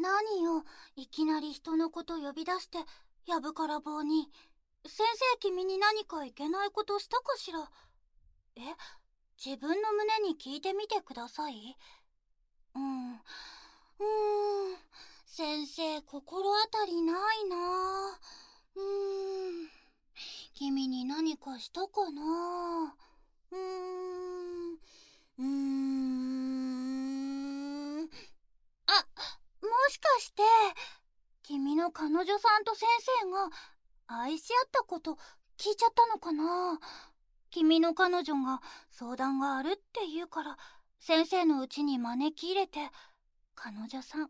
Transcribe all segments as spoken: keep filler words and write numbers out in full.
何よ、いきなり人のこと呼び出して、やぶから棒に。先生、君に何かいけないことしたかしら。え、自分の胸に聞いてみてください。うん、うーん、先生、心当たりないな。うーん、君に何かしたかな。うーん、うーん、あ、もしかして、君の彼女さんと先生が愛し合ったこと聞いちゃったのかな。君の彼女が相談があるって言うから先生の家に招き入れて、彼女さん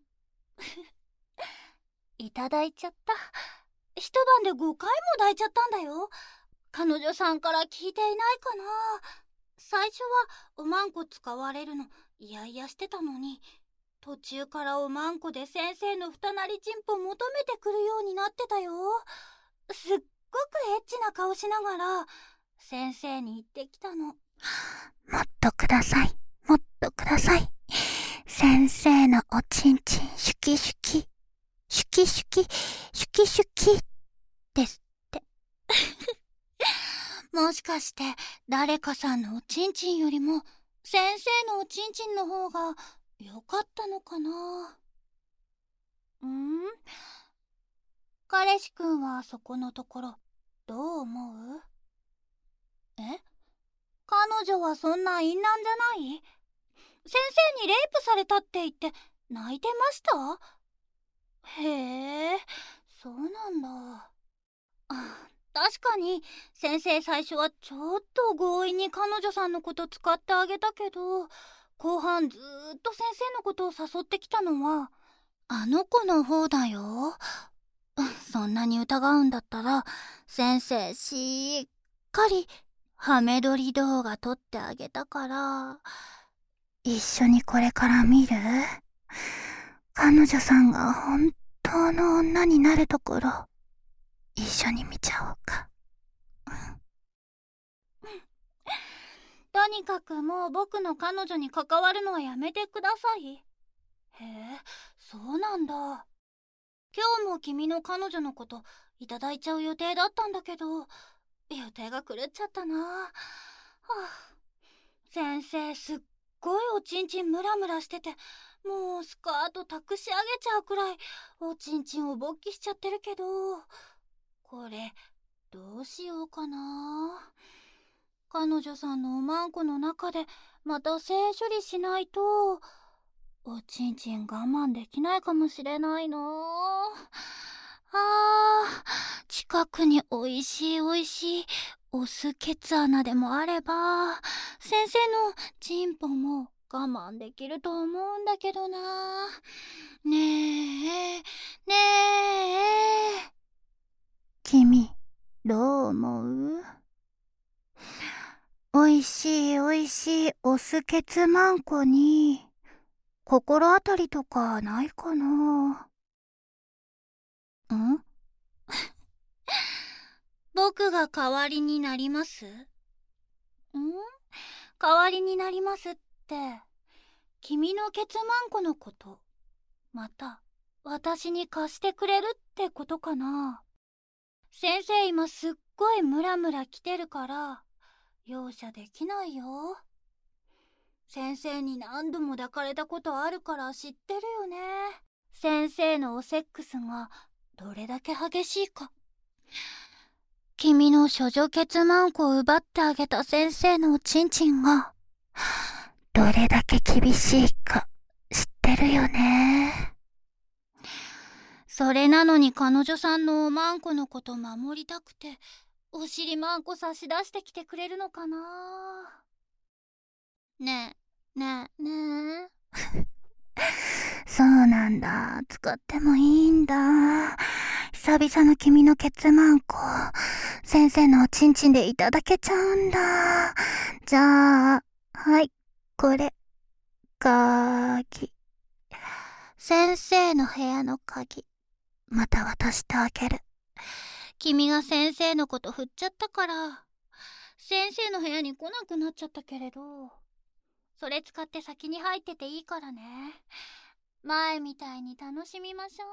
いただいちゃった。一晩でごかいも抱いちゃったんだよ。彼女さんから聞いていないかな。最初はおまんこ使われるのいやいやしてたのに、途中からおまんこで先生の二なりちんぽ求めてくるようになってたよ。すっごくエッチな顔しながら先生に言ってきたの。もっとください、もっとください。先生のおちんちんシュキシュキ、シュキシュキ、シュキシュキですってもしかして誰かさんのおちんちんよりも先生のおちんちんの方がよかったのかな。ん？彼氏くんはそこのところどう思う？え？彼女はそんな淫乱じゃない？先生にレイプされたって言って泣いてました？へえ、そうなんだ。あ、確かに先生最初はちょっと強引に彼女さんのこと使ってあげたけど、後半ずーっと先生のことを誘ってきたのはあの子の方だよ。そんなに疑うんだったら先生しっかりハメ撮り動画撮ってあげたから。 一緒にこれから見る？彼女さんが本当の女になるところ一緒に見ちゃおうか。 とにかくもう僕の彼女に関わるのはやめてください。へえ、そうなんだ。今日も君の彼女のこといただいちゃう予定だったんだけど、予定が狂っちゃったな。はあ、先生すっごいおちんちんムラムラしてて、もうスカート託し上げちゃうくらいおちんちんを勃起しちゃってるけど、これどうしようかな。彼女さんのおまんこの中でまた性処理しないとおちんちん我慢できないかもしれないな。あー、近くにおいしいおいしいオスケツ穴でもあれば先生のチンポも我慢できると思うんだけどな。ねえねえ、 君どう思う？おいしいおいしいオスケツマンコに心当たりとかないかな？ ん？僕が代わりになります？ん？代わりになりますって君のケツマンコのこと、また私に貸してくれるってことかな。先生今すっごいムラムラ来てるから容赦できないよ。先生に何度も抱かれたことあるから知ってるよね。先生のおセックスがどれだけ激しいか。君の処女ケツマンコを奪ってあげた先生のおちんちんがどれだけ厳しいか知ってるよね。 それなのに彼女さんのおまんこのこと守りたくてお尻まんこ差し出してきてくれるのかな。ねえねえねえそうなんだ、使ってもいいんだ。久々の君のケツマンコ先生のおちんちんでいただけちゃうんだ。じゃあはい、これ鍵、 先生の部屋の鍵また渡してあげる。 君が先生のこと振っちゃったから先生の部屋に来なくなっちゃったけれど、それ使って先に入ってていいからね。 前みたいに楽しみましょう。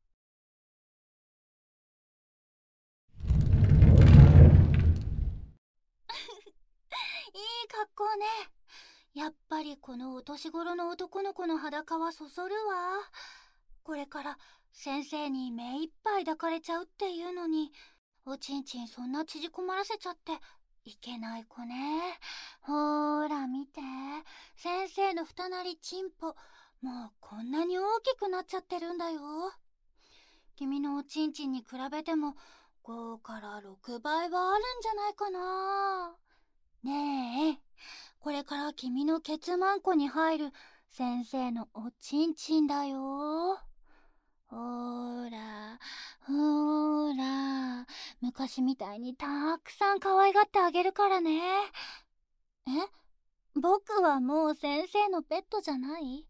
いい格好ね。やっぱりこのお年頃の男の子の裸はそそるわ。これから先生に目いっぱい抱かれちゃうっていうのに、おちんちんそんな縮こまらせちゃっていけない子ね。ほーら見て、先生の二なりチンポ、もうこんなに大きくなっちゃってるんだよ。君のおちんちんに比べてもごからろくばいはあるんじゃないかな。ねえ、これから君のケツマンコに入る先生のおちんちんだよ。ほーら、ほーら、昔みたいにたくさん可愛がってあげるからね。え、僕はもう先生のペットじゃない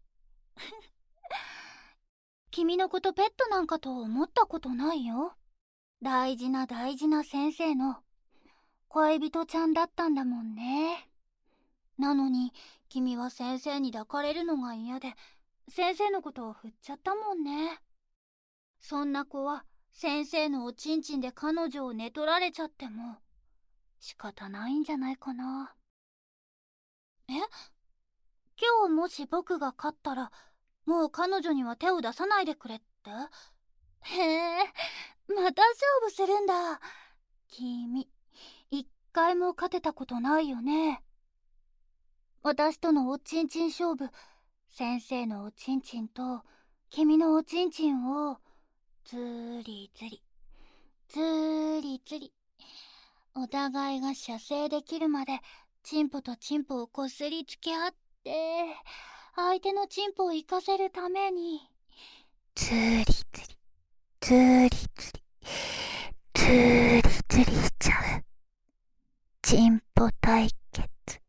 君のことペットなんかと思ったことないよ。大事な大事な先生の恋人ちゃんだったんだもんね。なのに君は先生に抱かれるのが嫌で先生のことを振っちゃったもんね。そんな子は先生のおちんちんで彼女を寝取られちゃっても仕方ないんじゃないかな。え、今日もし僕が勝ったらもう彼女には手を出さないでくれって？へえ、また勝負するんだ。君一回も勝てたことないよね。私とのおちんちん勝負、先生のおちんちんと君のおちんちんをずりずりずりずりお互いが射精できるまでチンポとチンポをこすりつけ合って相手のチンポを生かせるためにずりずりずりずりずりずりしちゃうチンポ対決。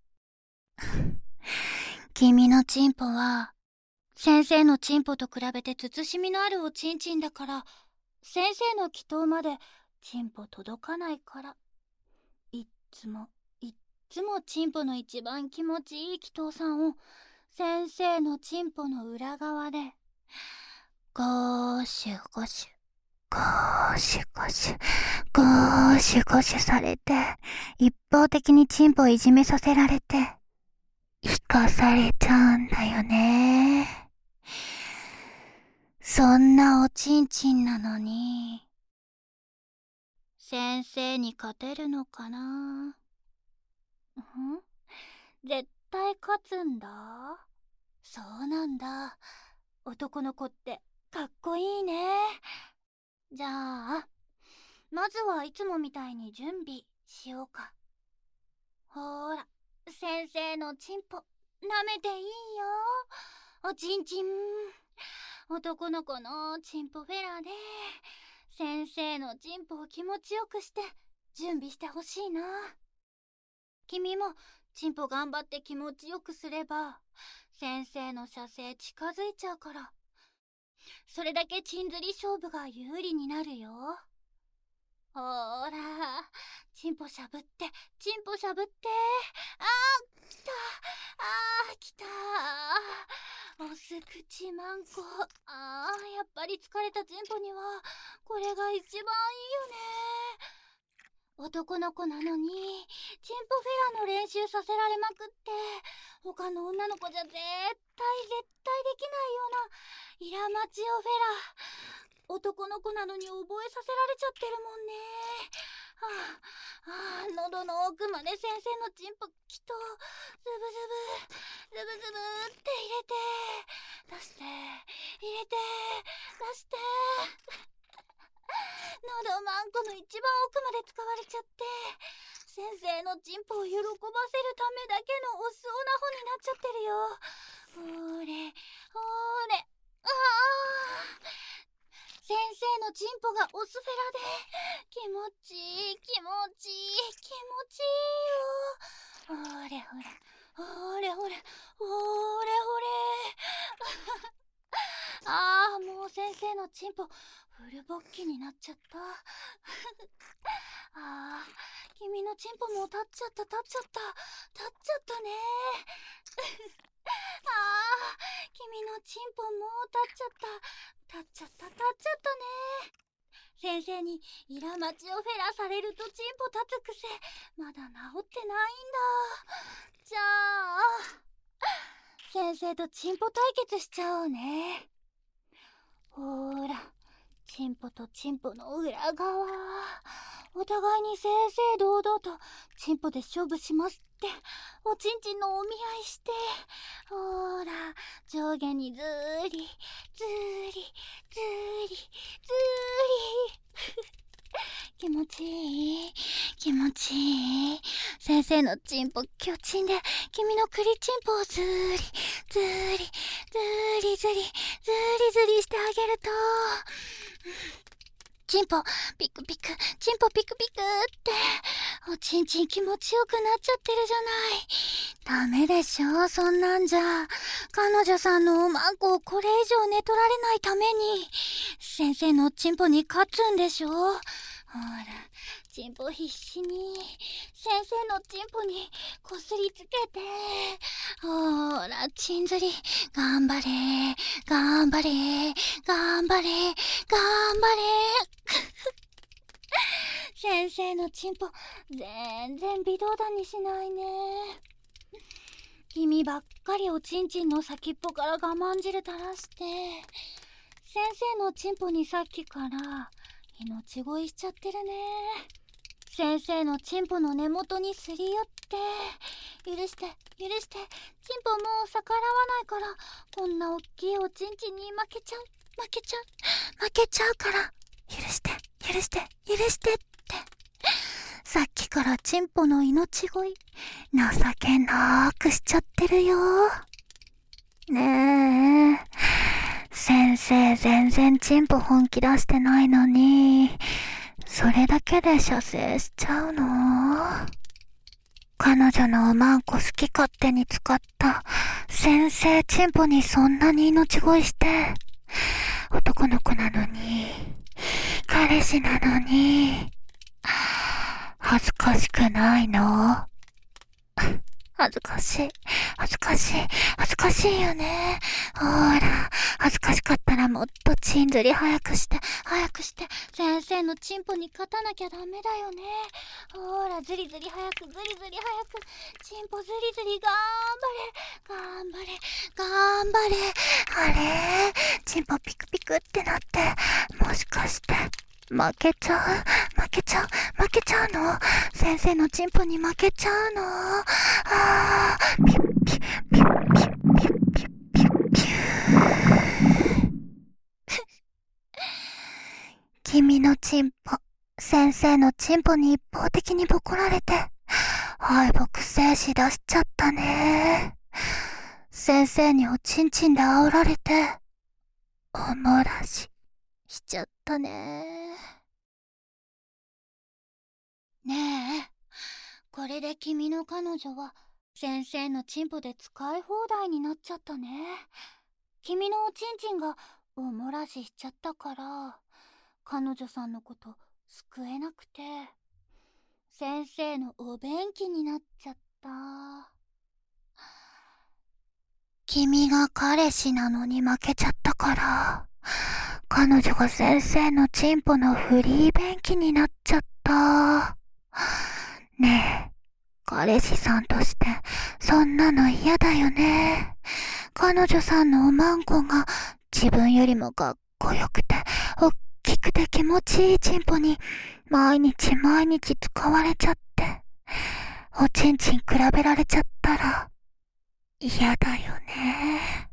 君のチンポは先生のチンポと比べて慎みのあるおちんちんだから、先生の祈祷までチンポ届かないから、いっつもいっつもチンポの一番気持ちいい祈祷さんを先生のチンポの裏側でゴーシュゴシュゴーシュゴシュゴーシュゴシュされて、一方的にチンポをいじめさせられて生かされちゃうんだよね。そんなおちんちんなのに先生に勝てるのかな。ん？絶対勝つんだ。そうなんだ。男の子ってかっこいいね。じゃあまずはいつもみたいに準備しようか。ほーら、先生のチンポ舐めていいよ。おちんちん。男の子のチンポフェラで先生のチンポを気持ちよくして準備してほしいな。君もチンポ頑張って気持ちよくすれば先生の射精近づいちゃうから、それだけチン釣り勝負が有利になるよ。ほーら、チンポしゃぶってチンポしゃぶって。あー来た、あー来たー、オス口マンコ。あーやっぱり疲れたチンポにはこれが一番いいよね。男の子なのにチンポフェラの練習させられまくって他の女の子じゃ絶対絶対できないようなイラマチオフェラ、男の子なのに覚えさせられちゃってるもんね。はあ、はあ、喉の奥まで先生のチンポきっとズブズブズブズブって入れて出して入れて出して喉マンコの一番奥まで使われちゃって先生のチンポを喜ばせるためだけのお酢オナホになっちゃってるよ。ほーれほーれ、ああ、先生のチンポがオスフェラで気持ちいい気持ちいい気持ちいいよ。ほれほれほれほれほれほれああ、もう先生のチンポフルボッキになっちゃったああ、君のチンポも立っちゃった立っちゃった立っちゃったねあー、君のチンポもう立っちゃった。立っちゃった、立っちゃったね。先生にイラマチオフェラされるとチンポ立つ癖、まだ治ってないんだ。じゃあ、先生とチンポ対決しちゃおうね。ほーら、チンポとチンポの裏側。お互いに正々堂々とチンポで勝負しますっておちんちんのお見合いして、ほーら上下にずーりずーりずーりずーり気持ちいい気持ちいい。先生のチンポ強チンで君のクリチンポをずーりずーりずーりずりずーりずりしてあげると、チンポピクピクチンポピクピクっておちんちん気持ちよくなっちゃってるじゃない。ダメでしょ、そんなんじゃ。彼女さんのおまんこをこれ以上寝取られないために先生のチンポに勝つんでしょ。ほらチンポ必死に先生のチンポにこすりつけて、ほらチンずり頑張れ頑張れ頑張れ頑張れ先生のチンポ全然微動だにしないね。君ばっかりおちんちんの先っぽから我慢汁垂らして、先生のチンポにさっきから命乞いしちゃってるね。先生のチンポの根元にすり寄って、許して許してチンポもう逆らわないから、こんなおっきいおちんちんに負けちゃう負けちゃう負けちゃうから許して許して許してって、さっきからチンポの命乞い情けなくしちゃってるよ。ねえ、先生全然チンポ本気出してないのにそれだけで射精しちゃうの？彼女のおまんこ好き勝手に使った先生チンポにそんなに命乞いして、男の子なのに彼氏なのに恥ずかしくないの？恥ずかしい恥ずかしい恥ずかしいよね。ほーら恥ずかしかったらもっとチンずり早くして早くして先生のチンポに勝たなきゃダメだよね。ほーらずりずり早くずりずり早くチンポずりずり頑張れ頑張れ頑張れ。あれチンポピクピクってなって、もしかして負けちゃう負けちゃう負けちゃうの？先生のチンポに負けちゃうの？あーピュッピュッピュッピュッピュッピュッピュッピュッピュー君のチンポ先生のチンポに一方的にボコられて敗北精子出しちゃったね。先生におちんちんで煽られておもらししちゃったね。ねえ、これで君の彼女は先生のチンポで使い放題になっちゃったね。君のおちんちんがおもらししちゃったから彼女さんのこと救えなくて先生のお便器になっちゃった。君が彼氏なのに負けちゃったから彼女が先生のチンポのフリー便器になっちゃった。ねえ、彼氏さんとしてそんなの嫌だよね。彼女さんのおまんこが自分よりもかっこよくておっきくて気持ちいいチンポに毎日毎日使われちゃっておちんちん比べられちゃったら嫌だよね。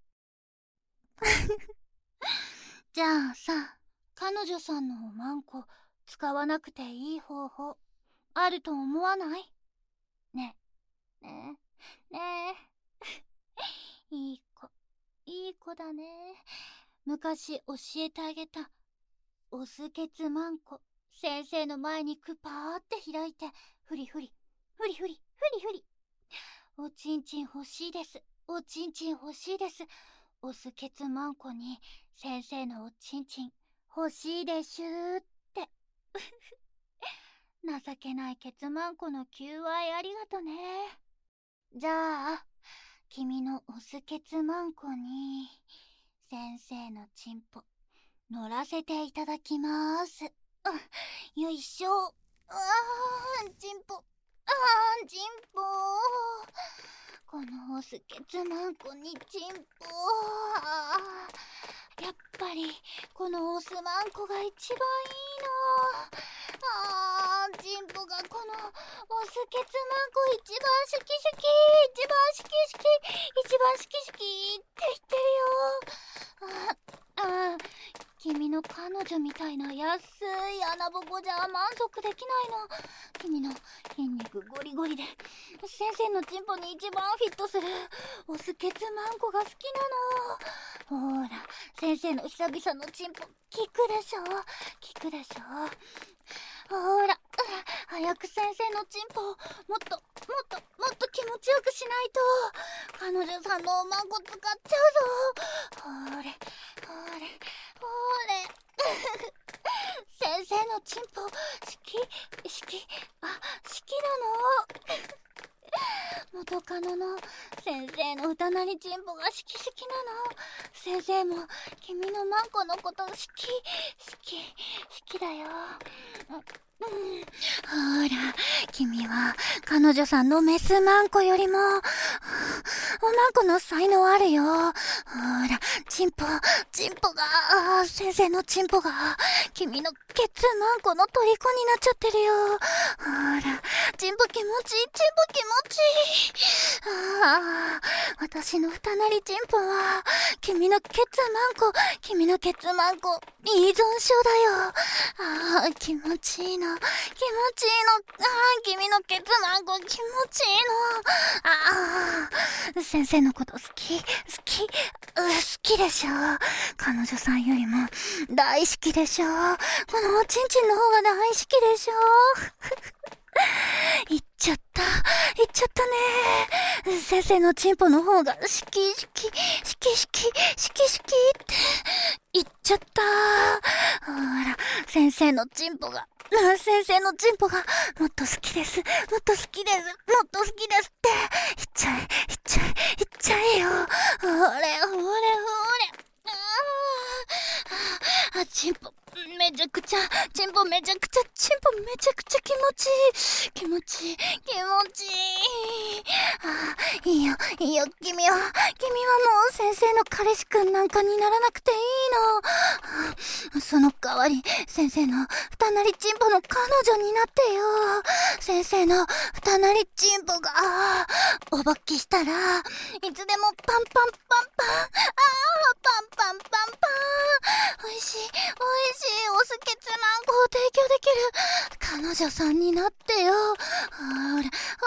じゃあさ、彼女さんのおまんこ使わなくていい方法あると思わない？ねえねえねえいい子いい子だね。昔教えてあげたオスケツマンコ先生の前にクパーって開いてフリフリフリフリフリフリおちんちん欲しいですおちんちん欲しいですオスケツマンコに先生のおちんちん欲しいでしゅーって情けないケツマンコの求愛ありがとね。じゃあ君のオスケツマンコに先生のチンポ乗らせていただきます。うん、よいしょ。あー、チンポ、あー、チンポ。このオスケツマンコにチンポ。あー、やっぱりこのオスマンコが一番いいの。あー、チンポがこのオスケツマンコ一番シュキシュキ、一番シュキシュキ、一番シュキシュキって言ってるよ。ああ、君の彼女みたいな安い穴ぼこじゃ満足できないの。君の筋肉ゴリゴリで先生のチンポに一番フィットするオスケツマンコが好きなの。ほーら、先生の久々のチンポ効くでしょ、効くでしょ。ほーら、早く先生のチンポをもっともっともっと気持ちよくしないと彼女さんのおまんこ使っちゃうぞ。ほーれほーれほーれ先生のチンポ好き好き、あ、好きなの。元カノの先生の歌なりチンポが好き好きなの。先生も君のマンコのこと好き好き好きだよ。うん、ほら、君は彼女さんのメスマンコよりもおマンコの才能あるよ。ほら、チンポチンポが、先生のチンポが君のケツマンコの虜になっちゃってるよ。ほら、チンポ気持ちいい、チンポ気持ちいい。ああ、私の二なりチンポは君のケツマンコ、君のケツマンコ依存症だよ。ああ、気持ちいいの、気持ちいいの。ああ、君のケツマンコ気持ちいいの。ああ、先生のこと好き好き、う好きでしょ。彼女さんよりも大好きでしょ。このおちんちんの方が大好きでしょ。言っちゃった言っちゃったね。先生のチンポの方が好き好き好き好き好き好きって言っちゃった。ほら、先生のチンポが先生のチンポがもっと好きです、もっと好きです、もっと好きですって言っちゃえ言っちゃえ言っちゃえよ。ほれほれほれ、あーあ、チンポめちゃくちゃ、チンポめちゃくちゃ、チンポめちゃくちゃ気持ちいい。気持ちいい、気持ちいい。ああ、いいよ、いいよ、君は、君はもう先生の彼氏くんなんかにならなくていいの。その代わり、先生の二なりチンポの彼女になってよ。先生の二なりチンポが、おぼっきしたら、いつでもパンパンパンパン、ああ、パンパンパンパン。おいしい、おいしい。オスケツマンコを提供できる彼女さんになってよ。ほらほらほら、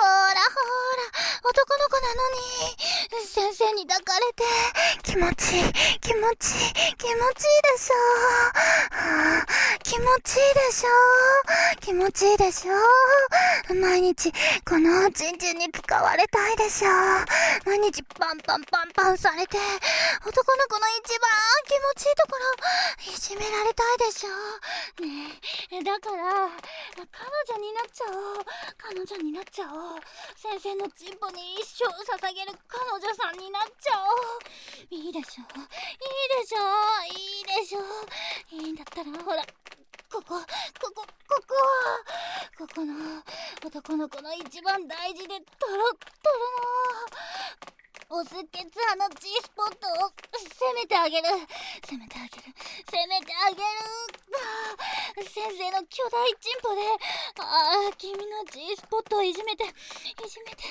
男の子なのに先生に抱かれて気持ちいい気持ちいい気持ちいいでしょ。はあ、気持ちいいでしょ、気持ちいいでしょ。毎日このおちんちんに使われたいでしょ。毎日パンパンパンパンされて男の子の一番気持ちいいところいじめられたいでしょ。ねえ、だから彼女になっちゃおう、彼女になっちゃおう。先生のチンポに一生捧げる彼女さんになっちゃおう。いいでしょ、いいでしょ、いいでしょ。いいんだったらほら、ここここここここの男の子の一番大事でトロットロのオスケツ派の G スポットを攻めてあげる、攻めてあげる、攻めてあげる。先生の巨大チンポで、ああ、君の G スポットをいじめて、いじめて、いじめて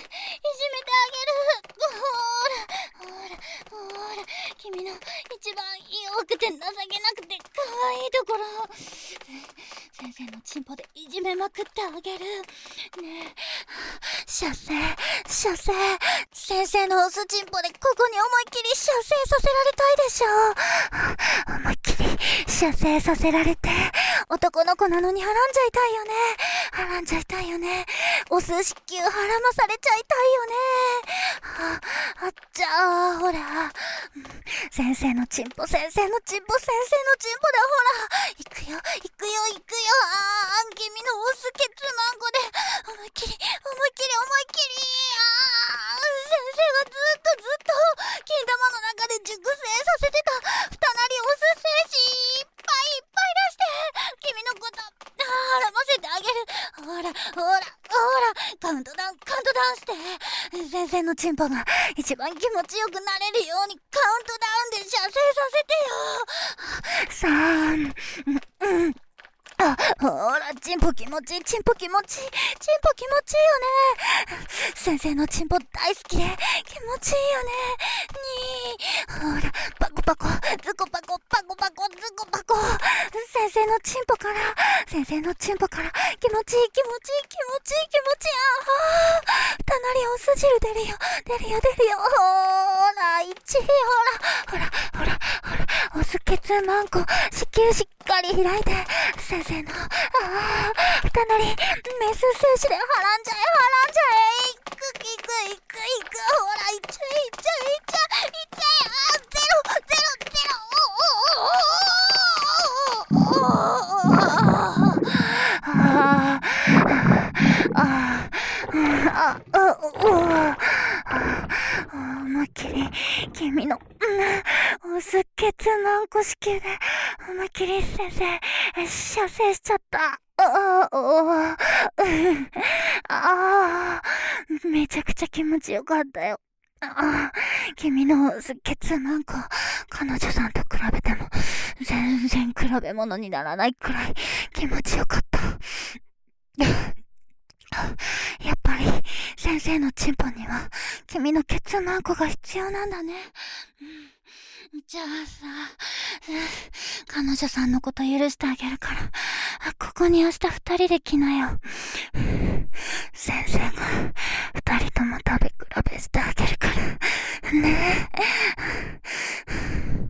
あげる。ほーら、ほーら、ほーら、君の一番弱くて情けなくて可愛いところを先生のチンポでいじめまくってあげる。ねえ、射精、射精、先生のオスチンポでここに思いっきり射精させられたいでしょ。思いっきり射精させられて、男の子なのにはらんじゃいたいよね。はらんじゃいたいよね。オス子宮はらまされちゃいたいよね。はあ、あ、じゃあ、ほら、うん、先生のチンポ、先生のチンポ、先生のチンポだ、ほら。行くよ、行くよ、行くよ。ああ、君のオスケツマンコで、思いっきり、思いっきり、思いっきり。ああ、先生がずっとずして先生のチンポが一番気持ちよくなれるようにカウントダウンで射精させてよ。 さん、うん、あ、ほら、チンポ気持ちいい、チンポ気持ちいい、チンポ気持ちいいよね。先生のチンポ大好きで気持ちいいよね。にー、ほら、パコパコ、ズコパコ、パコパコ、ズコパコ。先生のチンポから、先生のチンポから気持ちいい、気持ちいい、気持ちいい、気持ちいい。あー、たなりお酢汁出るよ、出るよ、出るよ。ほら、いち、ほら、ほら、ほら、ほら、お酢ケツマンコ、子宮しっかり開いて、先生の、ああ、たなり、メス精子ではらんじゃえ、はらんじゃえ、いく、いく、いく、いく、ほら、いっちゃえ、いっちゃえ、いっちゃえ、いっちゃえ、あー、ゼロ、ゼロ、ゼロ、おおおおおおおおおあー、あー、あ、あ、おお思いっきり、君の、うん、おすけつまんこ子宮で、思いっきり先生、射精しちゃった。ああ、ああ、めちゃくちゃ気持ちよかったよ。ああ、君のすけつまんこ、彼女さんと比べても、全然比べ物にならないくらい気持ちよかった。やっぱり先生のチンポには君のケツマンコが必要なんだね。うん、じゃあさ、彼女さんのこと許してあげるから、ここに明日二人で来なよ。先生が二人とも食べ比べしてあげるからね。